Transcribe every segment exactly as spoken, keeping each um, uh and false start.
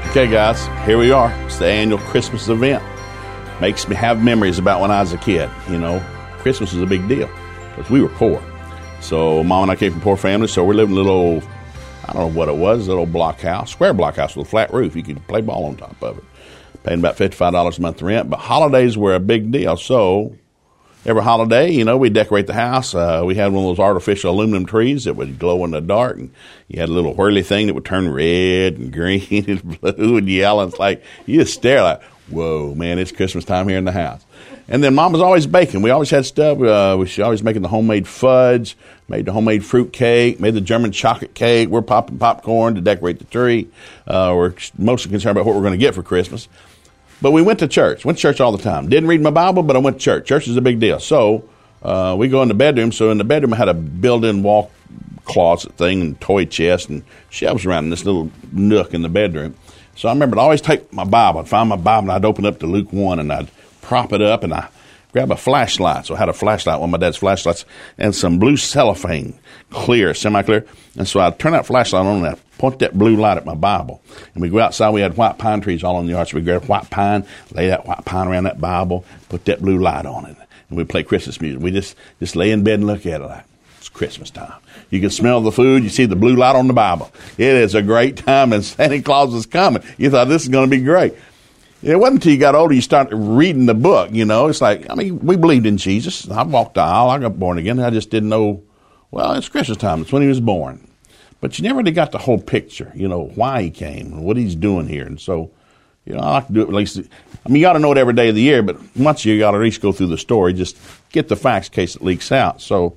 Okay, guys, here we are. It's the annual Christmas event. Makes me have memories about when I was a kid. You know, Christmas was a big deal because we were poor. So Mom and I came from poor families, so we lived in a little old, I don't know what it was, a little block house, square block house with a flat roof. You could play ball on top of it. Paying about fifty-five dollars a month rent, but holidays were a big deal. So every holiday, you know, we'd decorate the house. Uh, we had one of those artificial aluminum trees that would glow in the dark, and you had a little whirly thing that would turn red and green and blue and yellow. It's like, you just stare like, whoa, man, it's Christmas time here in the house. And then Mom was always baking. We always had stuff. Uh, we was always making the homemade fudge, made the homemade fruit cake, made the German chocolate cake. We're popping popcorn to decorate the tree. Uh, we're mostly concerned about what we're going to get for Christmas. But we went to church. Went to church all the time. Didn't read my Bible, but I went to church. Church is a big deal. So uh, we go in the bedroom. So in the bedroom, I had a built-in wall closet thing and toy chest and shelves around in this little nook in the bedroom. So I remember I'd always take my Bible. I'd find my Bible, and I'd open up to Luke one, and I'd prop it up, and I'd grab a flashlight. So I had a flashlight, one of my dad's flashlights, and some blue cellophane, clear, semi-clear. And so I'd turn that flashlight on, and I'd point that blue light at my Bible. And we'd go outside. We had white pine trees all in the yard. So we'd grab white pine, lay that white pine around that Bible, put that blue light on it. And we'd play Christmas music. We just, just lay in bed and look at it like, it's Christmas time. You can smell the food. You see the blue light on the Bible. It is a great time, and Santa Claus is coming. You thought this is going to be great. It wasn't until you got older you started reading the book, you know. It's like, I mean, we believed in Jesus. I walked the aisle. I got born again. I just didn't know, well, it's Christmas time. It's when he was born. But you never really got the whole picture, you know, why he came and what he's doing here. And so, you know, I like to do it at least. I mean, you got to know it every day of the year, but once you got to at least go through the story, just get the facts in case it leaks out. So,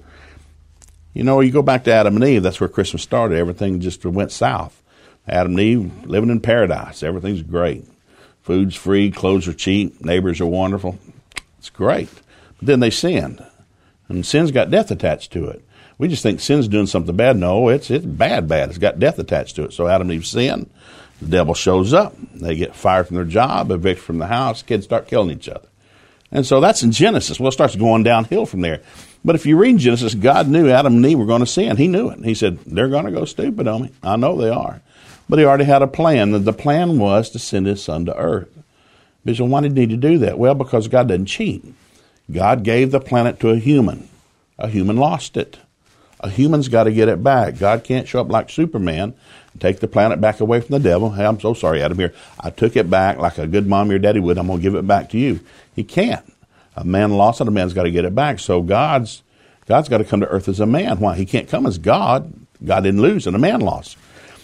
you know, you go back to Adam and Eve, that's where Christmas started. Everything just went south. Adam and Eve living in paradise. Everything's great. Food's free, clothes are cheap, neighbors are wonderful. It's great. But then they sinned, and sin's got death attached to it. We just think sin's doing something bad. No, it's it's bad, bad. It's got death attached to it. So Adam and Eve sin. The devil shows up. They get fired from their job, evicted from the house. Kids start killing each other. And so that's in Genesis. Well, it starts going downhill from there. But if you read Genesis, God knew Adam and Eve were going to sin. He knew it. He said, they're going to go stupid on me. I know they are. But he already had a plan. The plan was to send his son to earth. Because why did he need to do that? Well, because God doesn't cheat. God gave the planet to a human. A human lost it. A human's got to get it back. God can't show up like Superman and take the planet back away from the devil. Hey, I'm so sorry, Adam, here. I took it back like a good mom or daddy would. I'm going to give it back to you. He can't. A man lost it, a man's got to get it back. So God's God's got to come to earth as a man. Why? He can't come as God. God didn't lose, and a man lost.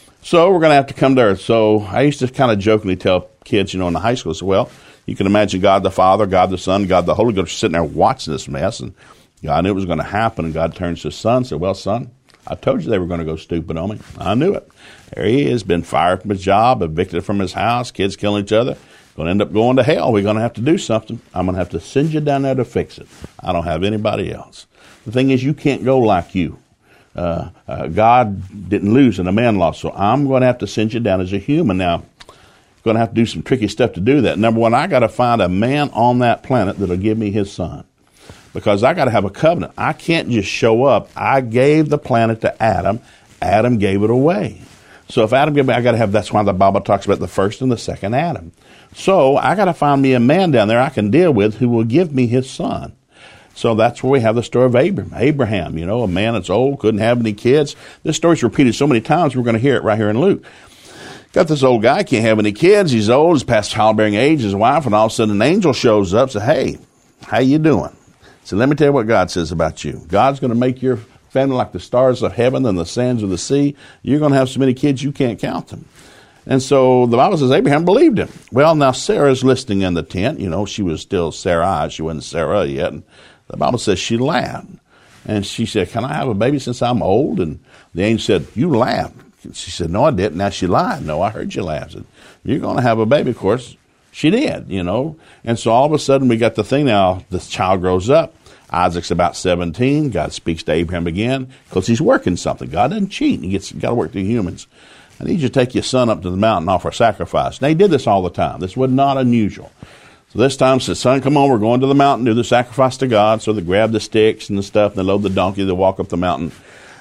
So we're going to have to come to earth. So I used to kind of jokingly tell kids, you know, in the high school, so, well, you can imagine God the Father, God the Son, God the Holy Ghost sitting there watching this mess, and God knew it was going to happen, and God turns to his son and said, well, son, I told you they were going to go stupid on me. I knew it. There he is, been fired from his job, evicted from his house, kids killing each other, going to end up going to hell. We're going to have to do something. I'm going to have to send you down there to fix it. I don't have anybody else. The thing is, you can't go like you. Uh, uh, God didn't lose and a man lost, so I'm going to have to send you down as a human. Now, going to have to do some tricky stuff to do that. Number one, I got to find a man on that planet that'll give me his son. Because I got to have a covenant. I can't just show up. I gave the planet to Adam. Adam gave it away. So if Adam gave me, I got to have, that's why the Bible talks about the first and the second Adam. So I got to find me a man down there I can deal with who will give me his son. So that's where we have the story of Abraham. Abraham, you know, a man that's old, couldn't have any kids. This story's repeated so many times, we're going to hear it right here in Luke. Got this old guy, can't have any kids. He's old, he's past childbearing age, his wife, and all of a sudden an angel shows up and says, hey, how you doing? So let me tell you what God says about you. God's going to make your family like the stars of heaven and the sands of the sea. You're going to have so many kids you can't count them. And so the Bible says Abraham believed him. Well, now Sarah's listening in the tent. You know, she was still Sarai. She wasn't Sarah yet. And the Bible says she laughed. And she said, can I have a baby since I'm old? And the angel said, you laughed. She said, no, I didn't. Now she lied. No, I heard you laugh. I said, you're going to have a baby, of course. She did, you know. And so all of a sudden we got the thing now, this child grows up. Isaac's about seventeen. God speaks to Abraham again because he's working something. God doesn't cheat. He gets got to work through humans. I need you to take your son up to the mountain and offer a sacrifice. Now, he did this all the time. This was not unusual. So this time, said, son, come on, we're going to the mountain, do the sacrifice to God. So they grab the sticks and the stuff, and they load the donkey, they walk up the mountain.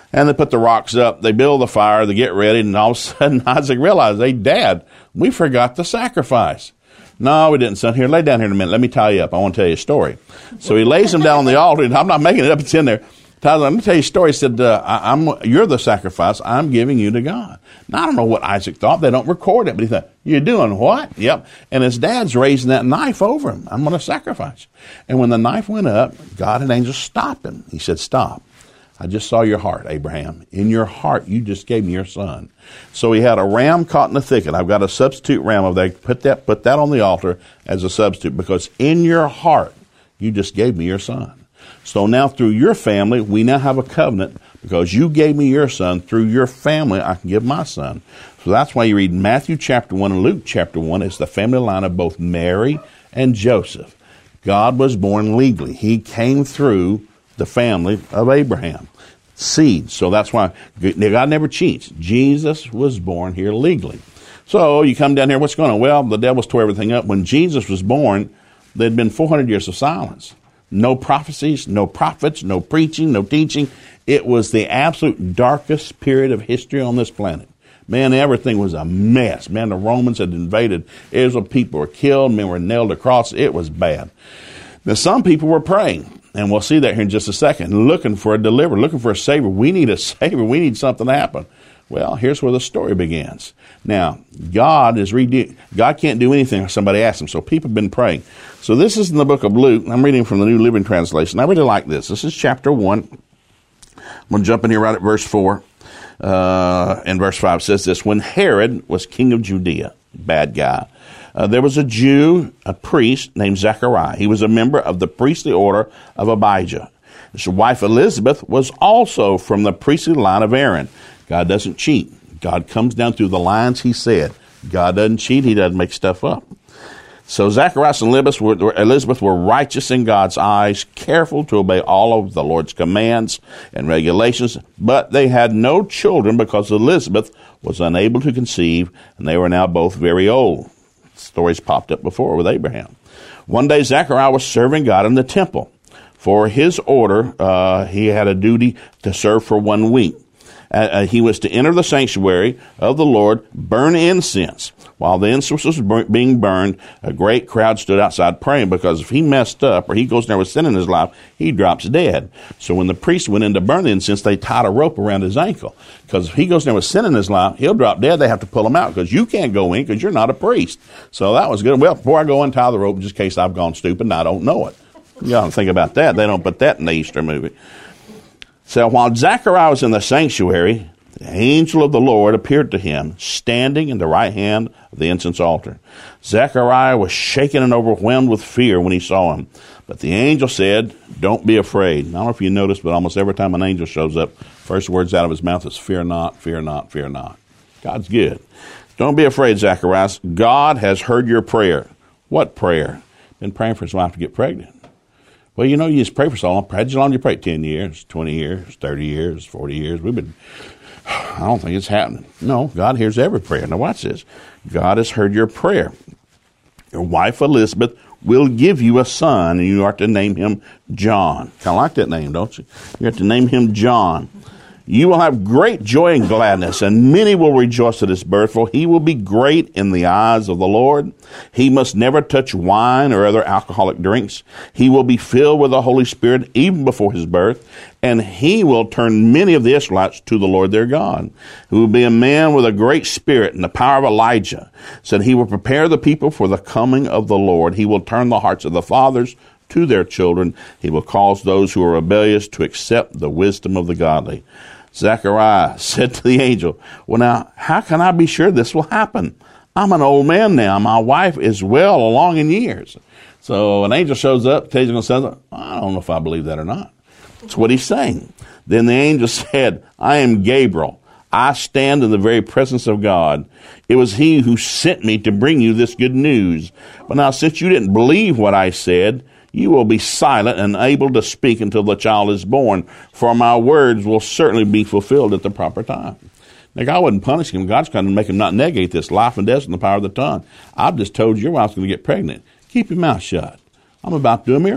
And they put the rocks up. They build the fire. They get ready. And all of a sudden, Isaac realized, hey, Dad, we forgot the sacrifice. No, we didn't, son. Here, lay down here in a minute. Let me tie you up. I want to tell you a story. So he lays him down on the altar. And I'm not making it up. It's in there. Tyler, let me tell you a story. He said, uh, I, I'm, you're the sacrifice. I'm giving you to God. Now, I don't know what Isaac thought. They don't record it. But he thought, you're doing what? Yep. And his dad's raising that knife over him. I'm going to sacrifice. And when the knife went up, God and angels stopped him. He said, stop. I just saw your heart, Abraham. In your heart, you just gave me your son. So he had a ram caught in the thicket. I've got a substitute ram over there. Put that, put that on the altar as a substitute, because in your heart, you just gave me your son. So now through your family, we now have a covenant, because you gave me your son. Through your family, I can give my son. So that's why you read Matthew chapter one and Luke chapter one. It's the family line of both Mary and Joseph. God was born legally. He came through the family of Abraham. Seed. So that's why God never cheats. Jesus was born here legally. So you come down here, what's going on? Well, the devil's tore everything up. When Jesus was born, there had been four hundred years of silence. No prophecies, no prophets, no preaching, no teaching. It was the absolute darkest period of history on this planet. Man, everything was a mess. Man, the Romans had invaded Israel. People were killed. Men were nailed to crosses. It was bad. Now, some people were praying. And we'll see that here in just a second. Looking for a deliverer, looking for a savior. We need a savior. We need something to happen. Well, here's where the story begins. Now, God is rede- God can't do anything if somebody asks him. So people have been praying. So this is in the book of Luke. I'm reading from the New Living Translation. I really like this. This is chapter one. I'm going to jump in here right at verse four. Uh, and verse five says this: when Herod was king of Judea, bad guy, Uh, there was a Jew, a priest named Zechariah. He was a member of the priestly order of Abijah. His wife Elizabeth was also from the priestly line of Aaron. God doesn't cheat. God comes down through the lines he said. God doesn't cheat. He doesn't make stuff up. So Zacharias and Elizabeth were, Elizabeth were righteous in God's eyes, careful to obey all of the Lord's commands and regulations, but they had no children because Elizabeth was unable to conceive, and they were now both very old. Stories popped up before with Abraham. One day, Zechariah was serving God in the temple. For his order, uh, he had a duty to serve for one week. Uh, he was to enter the sanctuary of the Lord, burn incense. While the incense was bur- being burned, a great crowd stood outside praying, because if he messed up or he goes there with sin in his life, he drops dead. So when the priest went in to burn the incense, they tied a rope around his ankle, because if he goes there with sin in his life, he'll drop dead. They have to pull him out, because you can't go in because you're not a priest. So that was good. Well, before I go in, tie the rope, just in case I've gone stupid and I don't know it. You got to think about that. They don't put that in the Easter movie. So while Zechariah was in the sanctuary, the angel of the Lord appeared to him, standing in the right hand of the incense altar. Zechariah was shaken and overwhelmed with fear when he saw him. But the angel said, "Don't be afraid." I don't know if you noticed, but almost every time an angel shows up, first words out of his mouth is, "Fear not, fear not, fear not." God's good. "Don't be afraid, Zacharias. God has heard your prayer." What prayer? Been praying for his wife to get pregnant. Well, you know, you just pray for so long. How long do you pray? ten years, twenty years, thirty years, forty years. We've been, I don't think it's happening. No, God hears every prayer. Now watch this. God has heard your prayer. Your wife Elizabeth will give you a son, and you are to name him John. Kind of like that name, don't you? You have to name him John. You will have great joy and gladness, and many will rejoice at his birth, for he will be great in the eyes of the Lord. He must never touch wine or other alcoholic drinks. He will be filled with the Holy Spirit even before his birth, and he will turn many of the Israelites to the Lord their God. He will be a man with a great spirit and the power of Elijah, so that he will prepare the people for the coming of the Lord. He will turn the hearts of the fathers to their children. He will cause those who are rebellious to accept the wisdom of the godly. Zechariah said to the angel, "Well, now, how can I be sure this will happen? I'm an old man now. My wife is well along in years." So an angel shows up, tells you something. I don't know if I believe that or not. That's what he's saying. Then the angel said, "I am Gabriel. I stand in the very presence of God. It was he who sent me to bring you this good news. But now, since you didn't believe what I said, you will be silent and unable to speak until the child is born, for my words will certainly be fulfilled at the proper time." Now, God wouldn't punish him. God's trying to make him not negate this life and death and the power of the tongue. I've just told you your wife's going to get pregnant. Keep your mouth shut. I'm about to do a miracle.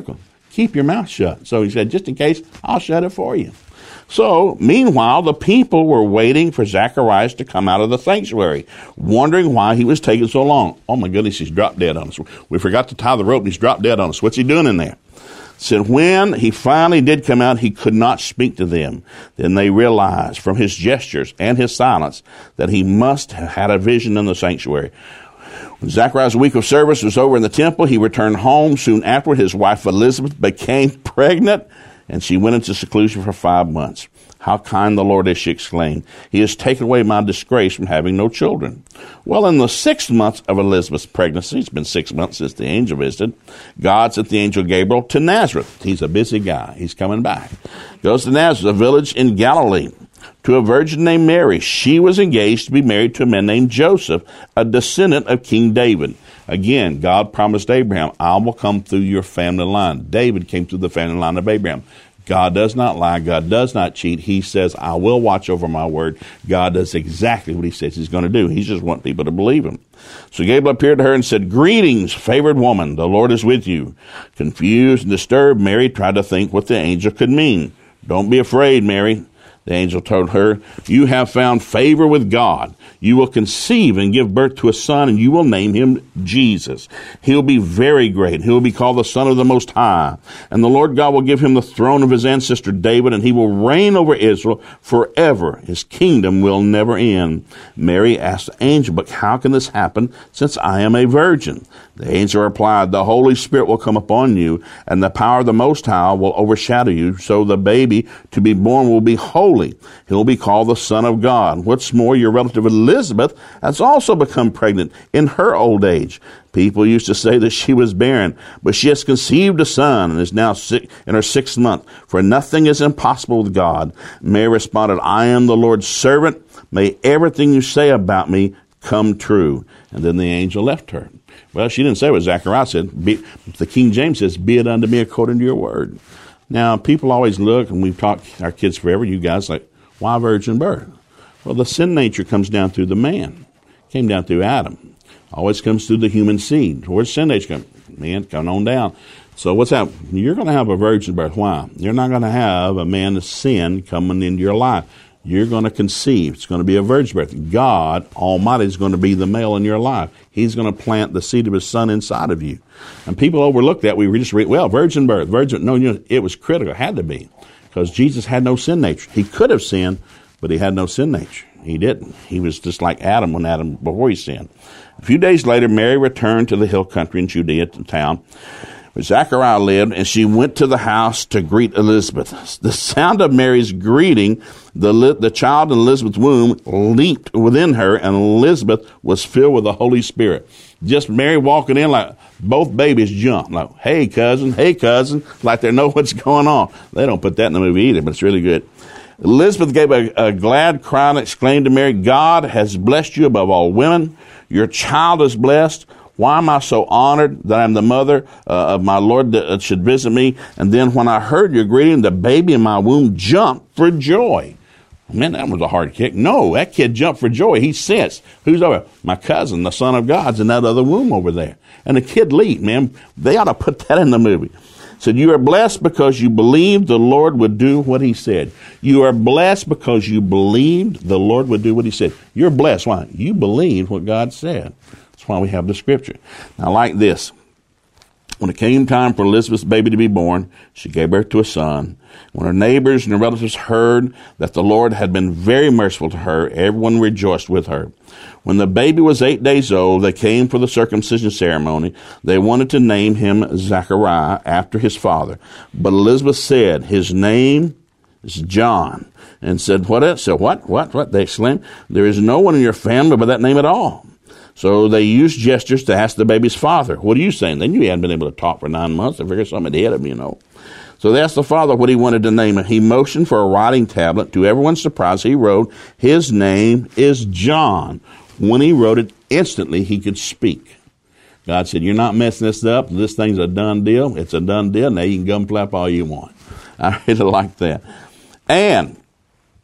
keep your mouth shut. So he said, just in case, I'll shut it for you. So, meanwhile, the people were waiting for Zacharias to come out of the sanctuary, wondering why he was taking so long. Oh, my goodness, he's dropped dead on us. We forgot to tie the rope, and he's dropped dead on us. What's he doing in there? Said when he finally did come out, he could not speak to them. Then they realized from his gestures and his silence that he must have had a vision in the sanctuary. When Zacharias' week of service was over in the temple, he returned home. Soon afterward, his wife Elizabeth became pregnant, and she went into seclusion for five months. How kind the Lord is, she exclaimed. He has taken away my disgrace from having no children. Well, in the sixth month of Elizabeth's pregnancy, it's been six months since the angel visited, God sent the angel Gabriel to Nazareth. He's a busy guy. He's coming back. Goes to Nazareth, a village in Galilee, to a virgin named Mary. She was engaged to be married to a man named Joseph, a descendant of King David. Again, God promised Abraham, I will come through your family line. David came through the family line of Abraham. God does not lie. God does not cheat. He says, I will watch over my word. God does exactly what he says he's going to do. He just wants people to believe him. So Gabriel appeared to her and said, greetings, favored woman. The Lord is with you. Confused and disturbed, Mary tried to think what the angel could mean. Don't be afraid, Mary. The angel told her, you have found favor with God. You will conceive and give birth to a son, and you will name him Jesus. He'll be very great. He will be called the Son of the Most High. And the Lord God will give him the throne of his ancestor David, and he will reign over Israel forever. His kingdom will never end. Mary asked the angel, but how can this happen since I am a virgin? The angel replied, the Holy Spirit will come upon you, and the power of the Most High will overshadow you, so the baby to be born will be holy. He'll be called the Son of God. What's more, your relative Elizabeth has also become pregnant in her old age. People used to say that she was barren, but she has conceived a son and is now sick in her sixth month, for nothing is impossible with God. Mary responded, I am the Lord's servant. May everything you say about me come true. And then the angel left her. Well, she didn't say what Zacharias said. Be, the King James says, be it unto me according to your word. Now, people always look, and we've taught our kids forever, you guys, like, why virgin birth? Well, the sin nature comes down through the man. Came down through Adam. Always comes through the human seed. Where's sin nature come? Man, come on down. So what's that? You're going to have a virgin birth. Why? You're not going to have a man of sin coming into your life. You're going to conceive. It's going to be a virgin birth. God Almighty is going to be the male in your life. He's going to plant the seed of his son inside of you. And people overlook that. We just read, well, virgin birth, virgin. No, you know, it was critical. It had to be. Because Jesus had no sin nature. He could have sinned, but he had no sin nature. He didn't. He was just like Adam when Adam, before he sinned. A few days later, Mary returned to the hill country in Judea, the town where Zachariah lived, and she went to the house to greet Elizabeth. The sound of Mary's greeting, the, the child in Elizabeth's womb leaped within her, and Elizabeth was filled with the Holy Spirit. Just Mary walking in, like both babies jumped, like, hey, cousin, hey, cousin, like they know what's going on. They don't put that in the movie either, but it's really good. Elizabeth gave a, a glad cry and exclaimed to Mary, God has blessed you above all women. Your child is blessed. Why am I so honored that I'm the mother uh, of my Lord that uh, should visit me? And then when I heard your greeting, the baby in my womb jumped for joy. Man, that was a hard kick. No, that kid jumped for joy. He sensed, who's over? My cousin, the Son of God's in that other womb over there. And the kid leaped, man. They ought to put that in the movie. Said, you are blessed because you believed the Lord would do what he said. You are blessed because you believed the Lord would do what he said. You're blessed. Why? You believed what God said. That's why we have the scripture. Now, like this, when it came time for Elizabeth's baby to be born, she gave birth to a son. When her neighbors and her relatives heard that the Lord had been very merciful to her, everyone rejoiced with her. When the baby was eight days old, they came for the circumcision ceremony. They wanted to name him Zachariah after his father. But Elizabeth said, his name is John. And said, what else? So what, what, what? They exclaimed, there is no one in your family by that name at all. So they used gestures to ask the baby's father, what are you saying? They knew he hadn't been able to talk for nine months. They figured something had hit him, you know. So they asked the father what he wanted to name him. He motioned for a writing tablet. To everyone's surprise, he wrote, his name is John. When he wrote it, instantly he could speak. God said, you're not messing this up. This thing's a done deal. It's a done deal. Now you can gum flap all you want. I really like that. And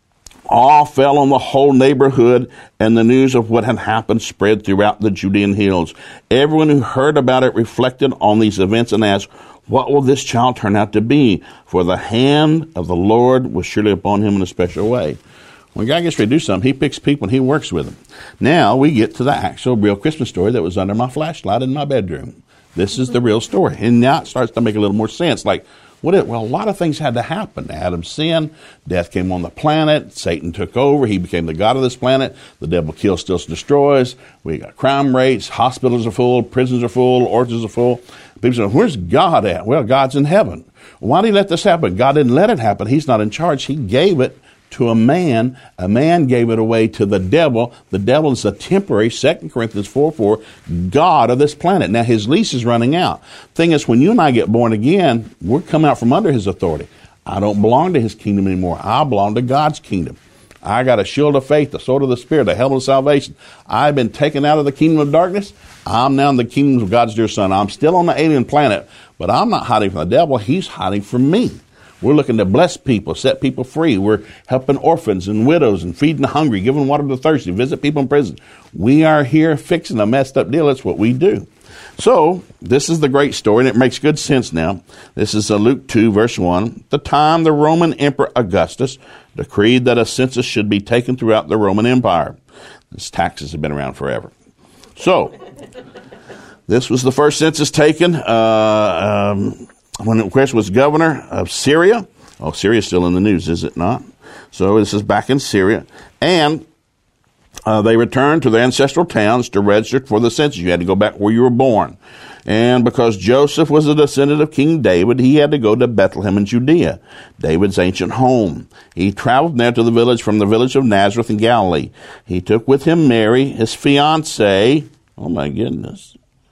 Awe fell on the whole neighborhood, and the news of what had happened spread throughout the Judean hills. Everyone who heard about it reflected on these events and asked, what will this child turn out to be? For the hand of the Lord was surely upon him in a special way. When God gets ready to do something, he picks people and he works with them. Now we get to the actual real Christmas story that was under my flashlight in my bedroom. This is the real story. And now it starts to make a little more sense. Like, what it, well, a lot of things had to happen. Adam's sin, death came on the planet, Satan took over, he became the god of this planet, the devil kills, steals, destroys, we got crime rates, hospitals are full, prisons are full, orchards are full. People say, where's God at? Well, God's in heaven. Why did he let this happen? God didn't let it happen. He's not in charge. He gave it to a man. A man gave it away to the devil. The devil is a temporary, Second Corinthians four four, God of this planet. Now, his lease is running out. Thing is, when you and I get born again, we're coming out from under his authority. I don't belong to his kingdom anymore. I belong to God's kingdom. I got a shield of faith, the sword of the Spirit, the helmet of salvation. I've been taken out of the kingdom of darkness. I'm now in the kingdom of God's dear Son. I'm still on the alien planet, but I'm not hiding from the devil. He's hiding from me. We're looking to bless people, set people free. We're helping orphans and widows and feeding the hungry, giving water to the thirsty, visit people in prison. We are here fixing a messed up deal. That's what we do. So this is the great story, and it makes good sense now. This is uh, Luke two, verse one. At the time, the Roman Emperor Augustus decreed that a census should be taken throughout the Roman Empire. These taxes have been around forever. So this was the first census taken uh, um, when Christ was governor of Syria. Oh, Syria's still in the news, is it not? So this is back in Syria. And Uh, they returned to their ancestral towns to register for the census. You had to go back where you were born. And because Joseph was a descendant of King David, he had to go to Bethlehem in Judea, David's ancient home. He traveled there to the village from the village of Nazareth in Galilee. He took with him Mary, his fiancée. Oh, my goodness.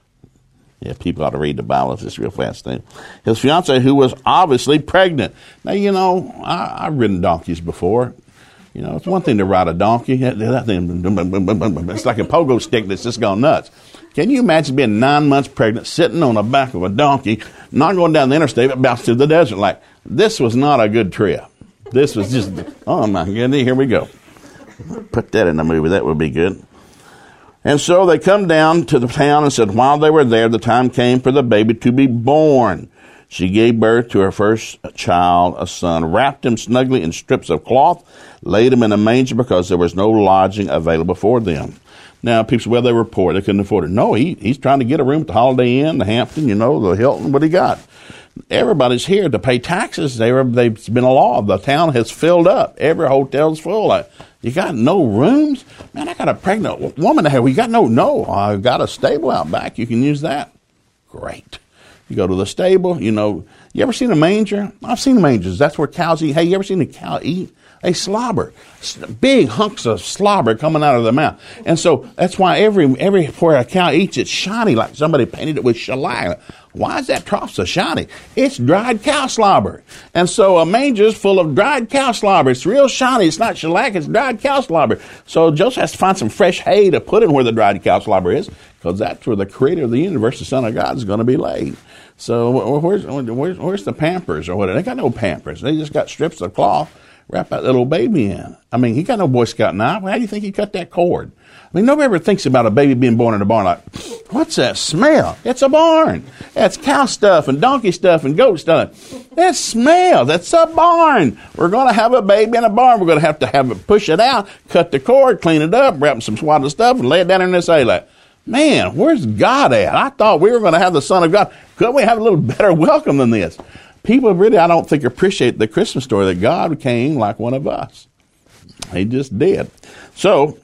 Yeah, people ought to read the Bible this real fast thing. His fiancée, who was obviously pregnant. Now, you know, I, I've ridden donkeys before. You know, it's one thing to ride a donkey. That thing, it's like a pogo stick that's just gone nuts. Can you imagine being nine months pregnant, sitting on the back of a donkey, not going down the interstate, but bouncing through the desert? Like, this was not a good trip. This was just, oh my goodness, here we go. Put that in the movie. That would be good. And so they come down to the town and said, while they were there, the time came for the baby to be born. She gave birth to her first child, a son, wrapped him snugly in strips of cloth, laid him in a manger because there was no lodging available for them. Now, people say, well, they were poor. They couldn't afford it. No, he, he's trying to get a room at the Holiday Inn, the Hampton, you know, the Hilton. What he got? Everybody's here to pay taxes. They were, they've been a law. The town has filled up. Every hotel's full. Like, you got no rooms? Man, I got a pregnant woman here. We got no, no, I got a stable out back. You can use that. Great. You go to the stable, you know, you ever seen a manger? I've seen mangers. That's where cows eat. Hey, you ever seen a cow eat? They slobber. Big hunks of slobber coming out of their mouth. And so that's why every, every where a cow eats, it's shiny, like somebody painted it with shellac. Why is that trough so shiny? It's dried cow slobber. And so a manger is full of dried cow slobber. It's real shiny. It's not shellac. It's dried cow slobber. So Joseph has to find some fresh hay to put in where the dried cow slobber is, because that's where the creator of the universe, the Son of God, is going to be laid. So where's, where's, where's the Pampers or whatever? They got no Pampers. They just got strips of cloth, wrap that little baby in. I mean, he got no Boy Scout knife. Well, how do you think he cut that cord? I mean, nobody ever thinks about a baby being born in a barn like, what's that smell? It's a barn. That's cow stuff and donkey stuff and goat stuff. That smell, that's a barn. We're going to have a baby in a barn. We're going to have to have it, push it out, cut the cord, clean it up, wrap some swaddling stuff, and lay it down in this hay like, man, where's God at? I thought we were going to have the Son of God. Couldn't we have a little better welcome than this? People really, I don't think, appreciate the Christmas story that God came like one of us. He just did. So,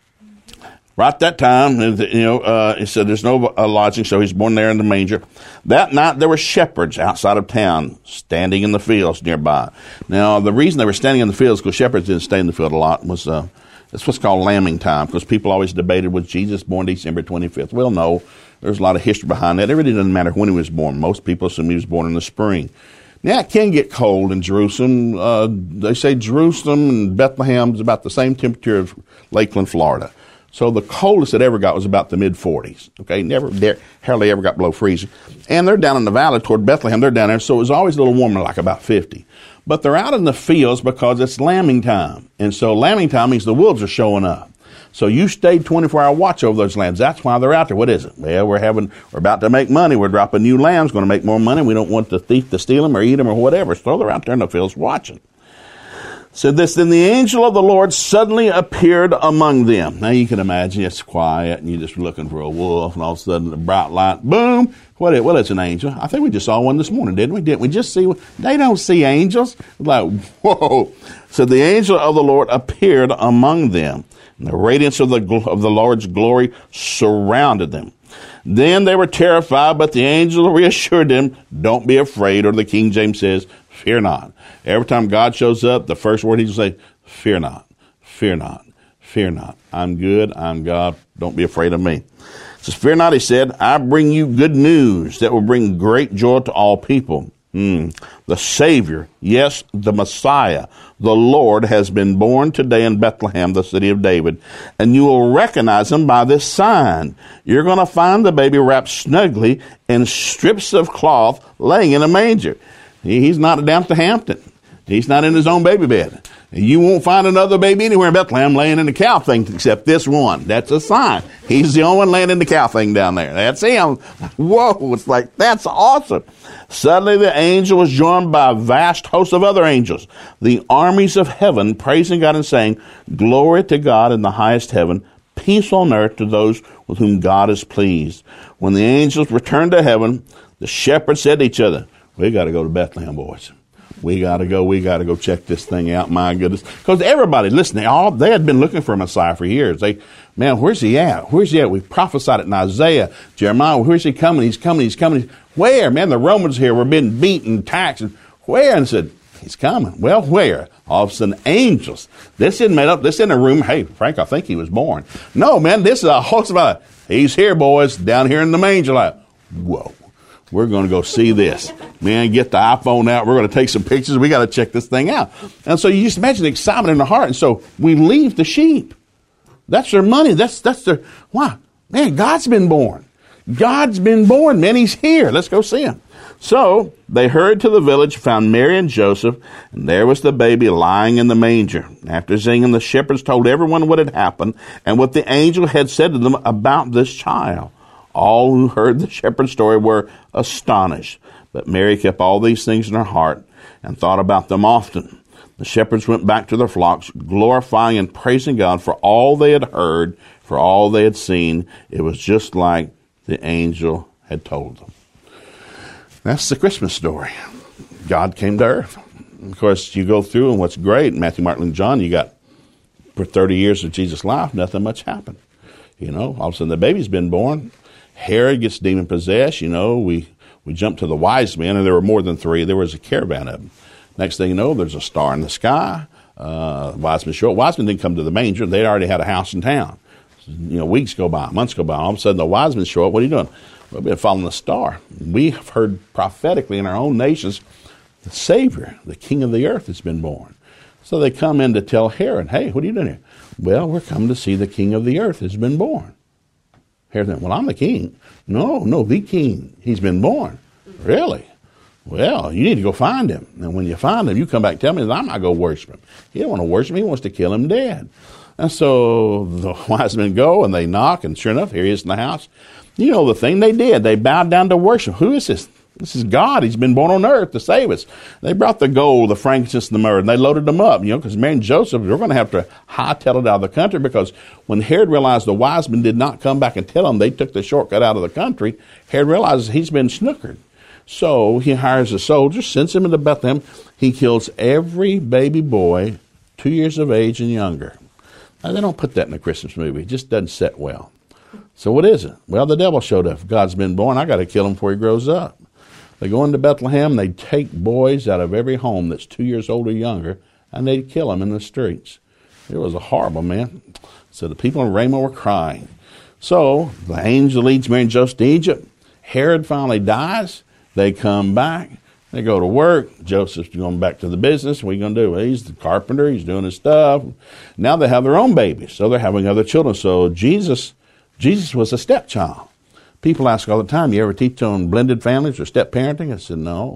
right that time, you know, uh, he said there's no uh, lodging, so he's born there in the manger. That night, there were shepherds outside of town standing in the fields nearby. Now, the reason they were standing in the fields, because shepherds didn't stay in the field a lot, was uh, it's what's called lambing time, because people always debated, was Jesus born December twenty-fifth? Well, no. There's a lot of history behind that. It really doesn't matter when he was born. Most people assume he was born in the spring. Now, it can get cold in Jerusalem. Uh, they say Jerusalem and Bethlehem is about the same temperature as Lakeland, Florida. So the coldest it ever got was about the mid forties. Okay, never, there, hardly ever got below freezing. And they're down in the valley toward Bethlehem. They're down there, so it was always a little warmer, like about fifty. But they're out in the fields because it's lambing time. And so lambing time means the wolves are showing up. So you stayed twenty-four hour watch over those lambs. That's why they're out there. What is it? Well, we're having, we're about to make money. We're dropping new lambs, going to make more money. We don't want the thief to steal them or eat them or whatever. So they're out there in the fields watching. So this, then the angel of the Lord suddenly appeared among them. Now you can imagine it's quiet and you're just looking for a wolf, and all of a sudden the bright light, boom. What is, well, it's an angel. I think we just saw one this morning, didn't we? Didn't we just see one? They don't see angels. Like, whoa. So the angel of the Lord appeared among them. And the radiance of the, of the Lord's glory surrounded them. Then they were terrified, but the angel reassured them, don't be afraid, or the King James says, fear not. Every time God shows up, the first word he will say, fear not, fear not, fear not. I'm good, I'm God, don't be afraid of me. It says, fear not, he said, I bring you good news that will bring great joy to all people. Mm. The Savior, yes, the Messiah, the Lord, has been born today in Bethlehem, the city of David, and you will recognize him by this sign. You're going to find the baby wrapped snugly in strips of cloth laying in a manger. He's not down to Hampton. He's not in his own baby bed. You won't find another baby anywhere in Bethlehem laying in the cow thing except this one. That's a sign. He's the only one laying in the cow thing down there. That's him. Whoa, it's like, that's awesome. Suddenly the angel was joined by a vast host of other angels, the armies of heaven, praising God and saying, glory to God in the highest heaven, peace on earth to those with whom God is pleased. When the angels returned to heaven, the shepherds said to each other, we got to go to Bethlehem, boys. We got to go. We got to go check this thing out. My goodness. Because everybody, listen, they all, they had been looking for a Messiah for years. They, man, where's he at? Where's he at? We prophesied it in Isaiah, Jeremiah. Where's he coming? He's coming. He's coming. Where? Man, the Romans here were being beaten, taxed. And where? And said, he's coming. Well, where? All of a sudden, angels. This isn't made up. This isn't a room. Hey, Frank, I think he was born. No, man, this is a host of, uh, he's here, boys, down here in the manger. Like, whoa. We're going to go see this. Man, get the iPhone out. We're going to take some pictures. We got to check this thing out. And so you just imagine the excitement in the heart. And so we leave the sheep. That's their money. That's that's their, wow. Man, God's been born. God's been born. Man, he's here. Let's go see him. So they hurried to the village, found Mary and Joseph, and there was the baby lying in the manger. After seeing him, the shepherds told everyone what had happened and what the angel had said to them about this child. All who heard the shepherd's story were astonished. But Mary kept all these things in her heart and thought about them often. The shepherds went back to their flocks, glorifying and praising God for all they had heard, for all they had seen. It was just like the angel had told them. That's the Christmas story. God came to earth. Of course, you go through, and what's great, Matthew, Mark, and John, you got for thirty years of Jesus' life, nothing much happened. You know, all of a sudden the baby's been born. Herod gets demon-possessed. You know, we, we jump to the wise men, and there were more than three. There was a caravan of them. Next thing you know, there's a star in the sky. Uh, wise men show up. Wise men didn't come to the manger. They already had a house in town. You know, weeks go by, months go by. All of a sudden, the wise men show up. What are you doing? We've been following the star. We have heard prophetically in our own nations, the Savior, the King of the earth, has been born. So they come in to tell Herod, hey, what are you doing here? Well, we're coming to see the King of the earth has been born. Herod said, well, I'm the king. No, no, the king. He's been born. Really? Well, you need to go find him. And when you find him, you come back and tell me that I'm not going to worship him. He don't want to worship him. He wants to kill him dead. And so the wise men go and they knock, and sure enough, here he is in the house. You know the thing they did. They bowed down to worship. Who is this? This is God. He's been born on earth to save us. They brought the gold, the frankincense, and the myrrh, and they loaded them up, you know, because Mary and Joseph, they're going to have to hightail it out of the country, because when Herod realized the wise men did not come back and tell him they took the shortcut out of the country, Herod realizes he's been snookered. So he hires a soldier, sends him into Bethlehem. He kills every baby boy two years of age and younger. Now, they don't put that in a Christmas movie. It just doesn't set well. So what is it? Well, the devil showed up. If God's been born, I got to kill him before he grows up. They go into Bethlehem, they take boys out of every home that's two years old or younger, and they kill them in the streets. It was a horrible, man. So the people in Ramah were crying. So the angel leads Mary and Joseph to Egypt. Herod finally dies. They come back. They go to work. Joseph's going back to the business. What are you going to do? Well, he's the carpenter. He's doing his stuff. Now they have their own babies, so they're having other children. So Jesus, Jesus was a stepchild. People ask all the time, you ever teach on blended families or step parenting? I said, no.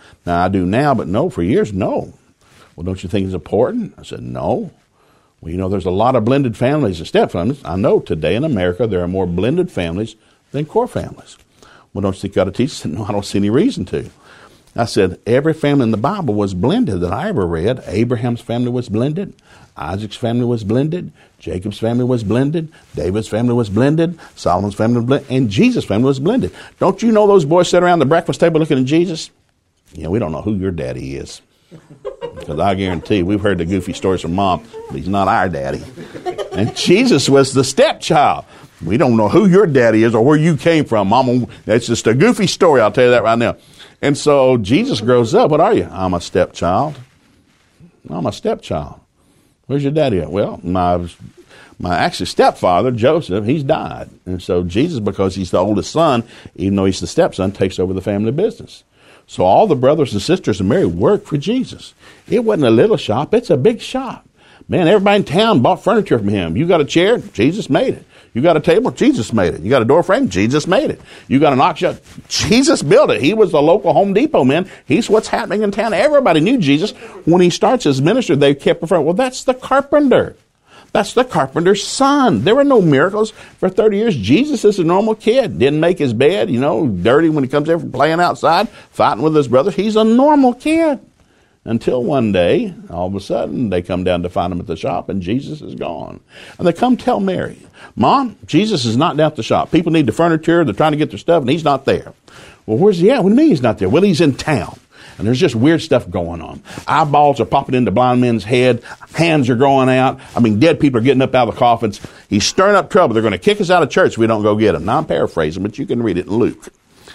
Now, I do now, but no, for years, no. Well, don't you think it's important? I said, no. Well, you know, there's a lot of blended families and step families. I know today in America there are more blended families than core families. Well, don't you think you got to teach? I said, no, I don't see any reason to. I said, every family in the Bible was blended that I ever read. Abraham's family was blended. Isaac's family was blended. Jacob's family was blended. David's family was blended. Solomon's family was blended. And Jesus' family was blended. Don't you know those boys sat around the breakfast table looking at Jesus? You know, we don't know who your daddy is. Because I guarantee we've heard the goofy stories from Mom, but he's not our daddy. And Jesus was the stepchild. We don't know who your daddy is or where you came from, Mama. That's just a goofy story, I'll tell you that right now. And so Jesus grows up. What are you? I'm a stepchild. I'm a stepchild. Where's your daddy at? Well, my my actually stepfather, Joseph, he's died. And so Jesus, because he's the oldest son, even though he's the stepson, takes over the family business. So all the brothers and sisters of Mary worked for Jesus. It wasn't a little shop. It's a big shop. Man, everybody in town bought furniture from him. You got a chair? Jesus made it. You got a table? Jesus made it. You got a door frame? Jesus made it. You got an auction? Jesus built it. He was the local Home Depot man. He's what's happening in town. Everybody knew Jesus. When he starts as minister, they kept referring, well, that's the carpenter. That's the carpenter's son. There were no miracles for thirty years. Jesus is a normal kid. Didn't make his bed, you know, dirty when he comes in from playing outside, fighting with his brothers. He's a normal kid. Until one day, all of a sudden, they come down to find him at the shop, and Jesus is gone. And they come tell Mary, Mom, Jesus is not down at the shop. People need the furniture. They're trying to get their stuff, and he's not there. Well, where's he at? What do you mean he's not there? Well, he's in town. And there's just weird stuff going on. Eyeballs are popping into blind men's head. Hands are growing out. I mean, dead people are getting up out of the coffins. He's stirring up trouble. They're going to kick us out of church if we don't go get him. Now, I'm paraphrasing, but you can read it in Luke.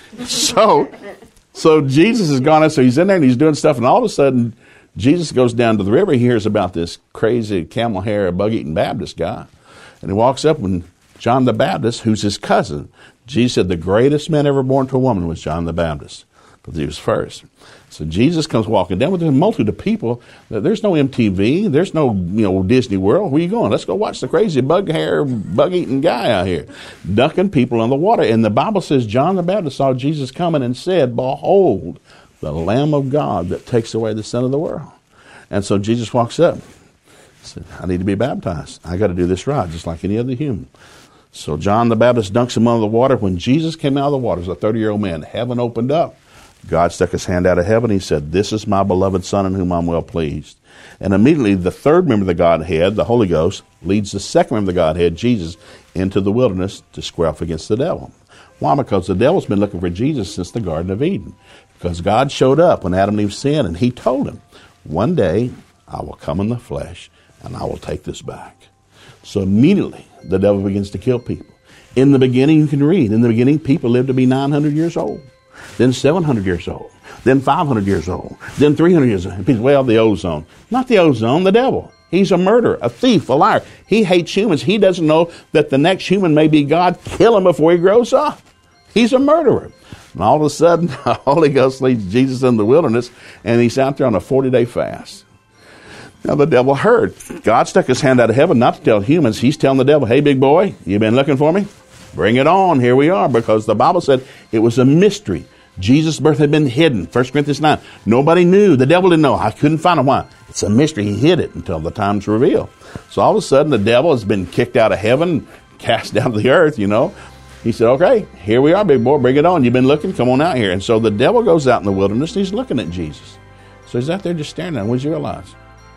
So... So Jesus has gone up, so he's in there and he's doing stuff, and all of a sudden, Jesus goes down to the river. He hears about this crazy camel hair, bug-eating Baptist guy. And he walks up, and John the Baptist, who's his cousin, Jesus said the greatest man ever born to a woman was John the Baptist, because he was first. So Jesus comes walking down with a multitude of people. There's no M T V. There's no, you know, Disney World. Where are you going? Let's go watch the crazy bug hair, bug-eating guy out here, ducking people in the water. And the Bible says John the Baptist saw Jesus coming and said, behold, the Lamb of God that takes away the sin of the world. And so Jesus walks up. He said, I need to be baptized. I got to do this right, just like any other human. So John the Baptist dunks him under the water. When Jesus came out of the water as a thirty-year-old man, heaven opened up. God stuck his hand out of heaven. He said, this is my beloved Son in whom I'm well pleased. And immediately the third member of the Godhead, the Holy Ghost, leads the second member of the Godhead, Jesus, into the wilderness to square off against the devil. Why? Because the devil's been looking for Jesus since the Garden of Eden. Because God showed up when Adam and Eve sinned, and he told him, one day I will come in the flesh, and I will take this back. So immediately the devil begins to kill people. In the beginning, you can read, in the beginning, people lived to be nine hundred years old. Then seven hundred years old, then five hundred years old, then three hundred years old. And people, well, the ozone. Not the ozone, the devil. He's a murderer, a thief, a liar. He hates humans. He doesn't know that the next human may be God. Kill him before he grows up. He's a murderer. And all of a sudden, the Holy Ghost leads Jesus in the wilderness, and he's out there on a forty-day fast. Now, the devil heard. God stuck his hand out of heaven not to tell humans. He's telling the devil, hey, big boy, you been looking for me? Bring it on. Here we are. Because the Bible said it was a mystery. Jesus' birth had been hidden. First Corinthians nine. Nobody knew. The devil didn't know. I couldn't find out why. It's a mystery. He hid it until the time's revealed. So all of a sudden, the devil has been kicked out of heaven, cast down to the earth, you know. He said, okay, here we are, big boy. Bring it on. You've been looking. Come on out here. And so the devil goes out in the wilderness, and he's looking at Jesus. So he's out there just staring at him. What does he realize?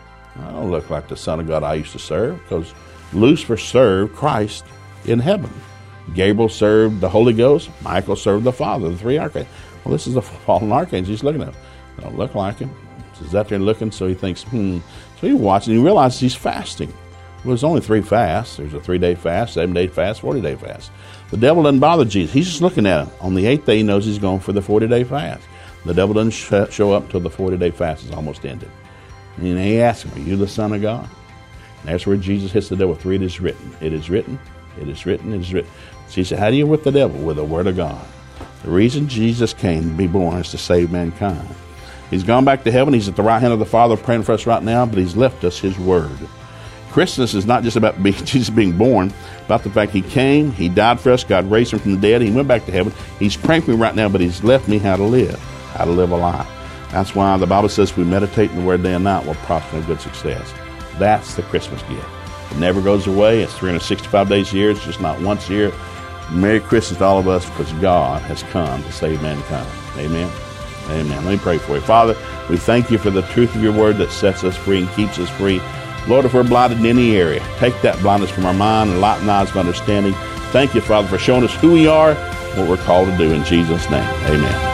I don't look like the Son of God I used to serve, because Lucifer served Christ in heaven. Gabriel served the Holy Ghost. Michael served the Father, the three archangels. Well, this is the fallen archangel. He's looking at him. They don't look like him. So he's out there looking, so he thinks, hmm. So he watches, and he realizes he's fasting. Well, there's only three fasts. There's a three-day fast, seven-day fast, forty-day fast. The devil doesn't bother Jesus. He's just looking at him. On the eighth day, he knows he's going for the forty-day fast. The devil doesn't sh- show up until the forty-day fast is almost ended. And he asks him, are you the Son of God? And that's where Jesus hits the devil. Three, it is written. It is written. It is written. It is written. So he said, how do you whip the devil? With the word of God. The reason Jesus came to be born is to save mankind. He's gone back to heaven. He's at the right hand of the Father praying for us right now, but he's left us his word. Christmas is not just about being, Jesus being born, about the fact he came, he died for us, God raised him from the dead, he went back to heaven. He's praying for me right now, but he's left me how to live, how to live a life. That's why the Bible says we meditate in the Word day and night, we'll prosper and have good success. That's the Christmas gift. It never goes away. It's three hundred sixty-five days a year. It's just not once a year. Merry Christmas to all of us, because God has come to save mankind. Amen. Amen. Let me pray for you. Father, we thank you for the truth of your word that sets us free and keeps us free. Lord, if we're blinded in any area, take that blindness from our mind and lighten the eyes of understanding. Thank you, Father, for showing us who we are, what we're called to do. In Jesus' name, amen.